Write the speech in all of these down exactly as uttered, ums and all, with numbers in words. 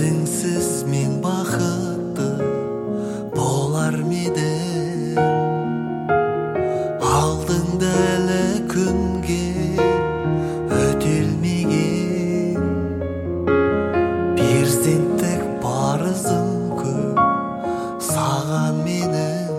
Өзіңсіз мен бақытты болар медім, алдыңда әлі күнге өтелмеген. Перзенттік парызым көп саған менің,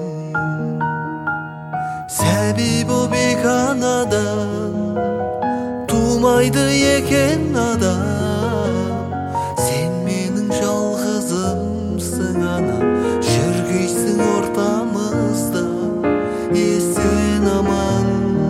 сәби боп анадан тумайды екен адам. Сен менің жалғызымсың ана, жүргейсің ортамызда есен аман.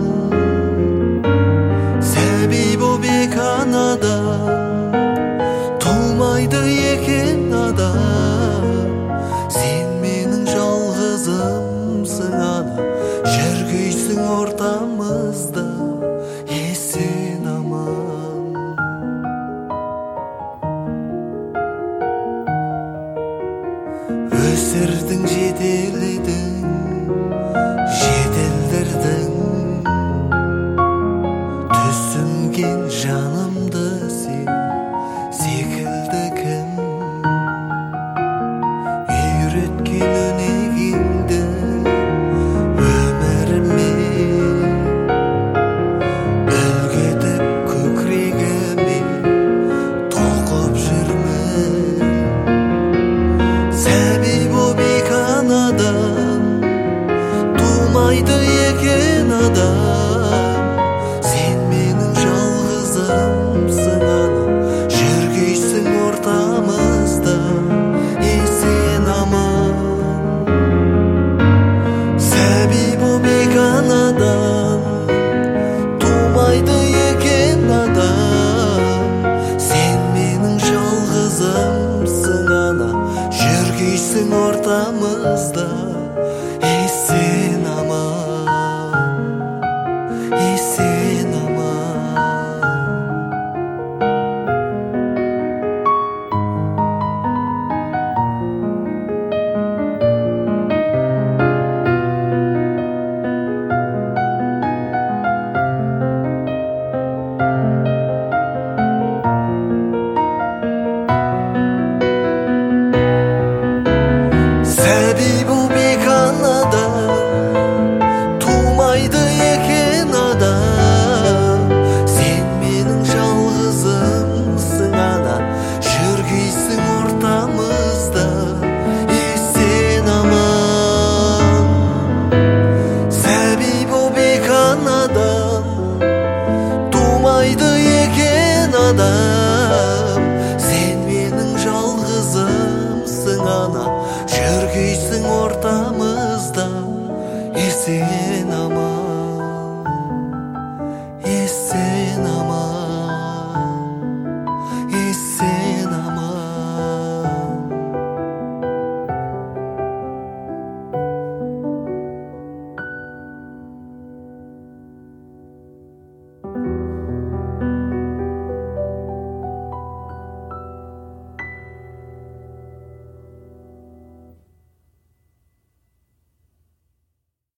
Сәби боп анадан тумайды екен адам. Сен менің жалғызымсың ана, жүргейсің ортамызда есен аман. Өсірдің жете